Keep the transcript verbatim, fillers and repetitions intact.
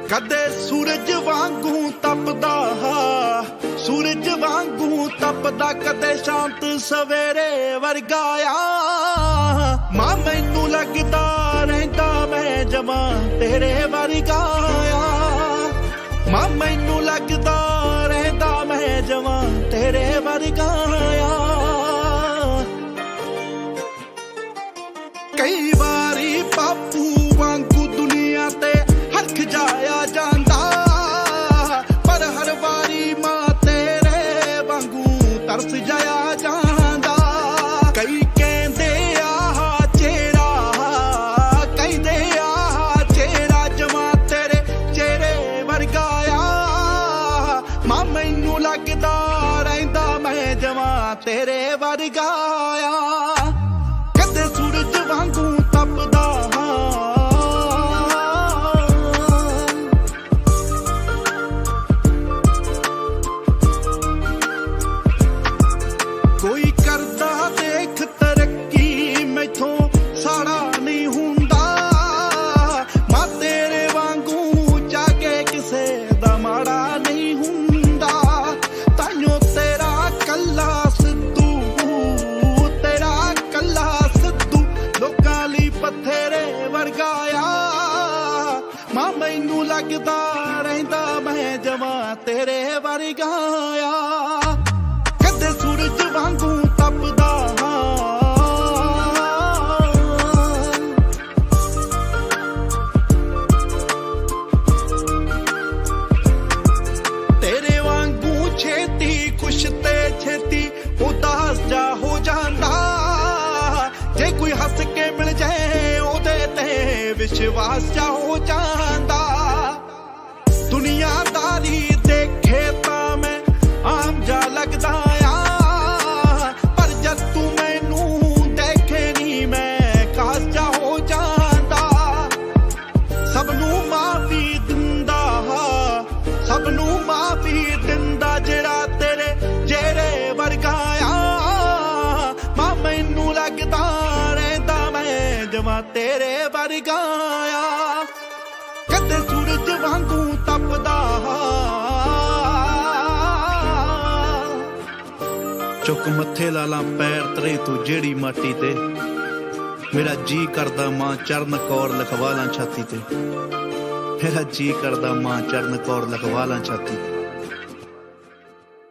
ਕਦੇ ਸੂਰਜ ਵਾਂਗੂ ਤਪਦਾ, ਸੂਰਜ ਵਾਂਗੂ ਤਪਦਾ, ਕਦੇ ਸ਼ਾਂਤ ਸਵੇਰੇ ਵਰਗਾ ਆ। ਮਾਂ ਮੈਨੂੰ ਲੱਗਦਾ ਰਹਿੰਦਾ ਮੈਂ ਜਮਾਂ ਤੇਰੇ ਵਰਗਾ ਆ। ਮਾਂ ਮੈਨੂੰ ਲੱਗਦਾ ਰਹਿੰਦਾ ਮੈਂ ਜਮਾਂ ਤੇਰੇ ਵਰਗਾ ਆ। ਕਈ ਵਾਰੀ ਬਾਪੂ ਵਾਂਗੂ ਦੁਨੀਆ ਤੇ ਹੱਥ ਜਾਇਆ ਜਾਂਦਾ, ਪਰ ਹਰ ਵਾਰੀ ਮਾਂ ਤੇਰੇ ਵਾਂਗੂ ਤਰਸ ਜਾਇਆ ਜਾਂਦਾ। ਕਈ ਕਹਿੰਦੇ ਆਹ ਚਿਹਰਾ, ਕਹਿੰਦੇ ਆਹ ਚਿਹਰਾ ਜਮਾਂ ਤੇਰੇ ਚਿਹਰੇ ਵਰਗਾ ਆ। ਮਾਂ ਮੈਨੂੰ ਲੱਗਦਾ ਰਹਿੰਦਾ ਮੈਂ ਜਮਾਂ ਤੇਰੇ ਵਰਗਾ ਆ। ਕਦੇ ਸੂਰਜ ਵਾਂਗੂ ਤਪਦਾ, ਕੋਈ ਕਰਦਾ ਦੇਖ ਤਰੱਕੀ ਮੈਥੋਂ ਸਾੜਾ ਨਹੀਂ ਹੁੰਦਾ। ਮਾਂ ਤੇਰੇ ਵਾਂਗੂ ਜਾ ਕੇ ਕਿਸੇ ਦਾ ਮਾੜਾ ਨਹੀਂ ਹੁੰਦਾ। ਤਾਈਓ ਤੇਰਾ ਕੱਲਾ ਸਿੱਧੂ, ਤੇਰਾ ਕੱਲਾ ਸਿੱਧੂ ਲੋਕਾਂ ਲਈ ਬਥੇਰੇ ਵਰਗਾ ਆ। ਮਾਂ ਮੈਨੂੰ ਲੱਗਦਾ ਰਹਿੰਦਾ ਮੈਂ ਜਮਾਂ ਤੇਰੇ ਵਰਗਾ ਆ। ਕਦੇ ਸੂਰਜ ਵਾਂਗੂ ਤਪਦਾ, ਤੇਰੇ ਵਾਂਗੂ ਛੇਤੀ ਕੁਛ ਤੇ ਛੇਤੀ ਉਦਾਸ ਜਾ ਹੋ ਜਾਂਦਾ। ਜੇ ਕੋਈ ਹੱਸ ਕੇ ਮਿਲ ਜਾਏ ਉਹਦੇ ਤੇ ਵਿਸ਼ਵਾਸ ਜਾ ਹੋ ਜਾਂਦਾ। ਦੁਨੀਆਦਾਰੀ ਦੇਖੇ ਤਾਂ ਮੈਂ ਆਮ ਜਾ ਲੱਗਦਾ ਆ, ਪਰ ਜਦ ਤੂੰ ਮੈਨੂੰ ਦੇਖੇ ਨੀ ਮੈਂ ਖਾਸ ਜਾ ਹੋ ਜਾਂਦਾ। ਸਭ ਨੂੰ ਮਾਫੀ ਦਿੰਦਾ, ਸਭ ਨੂੰ ਮਾਫੀ ਦਿੰਦਾ ਜਿਹੜਾ ਤੇਰੇ ਜਿਹੜੇ ਵਰਗਾ ਆ। ਮਾਂ ਮੈਨੂੰ ਲੱਗਦਾ ਰਹਿੰਦਾ ਮੈਂ ਜਮਾਂ ਤੇਰੇ ਵਰਗਾ ਆ। ਕਦੇ ਸੂਰਜ ਵਾਂਗੂ ਤਪਦਾ, ਚੁੱਕ ਮੱਥੇ ਲਾਲਾ ਪੈਰ ਤਰੇ ਤੂੰ ਜਿਹੜੀ ਮਾਟੀ ਤੇ। ਮੇਰਾ ਜੀ ਕਰਦਾ ਮਾਂ ਚਰਨ ਕੌਰ ਲਿਖਵਾ ਲਾਂ ਛਾਤੀ ਤੇ। ਮੇਰਾ ਜੀ ਕਰਦਾ ਮਾਂ ਚਰਨ ਕੌਰ ਲਿਖਵਾ ਲਾਂ ਛਾਤੀ ਤੇ।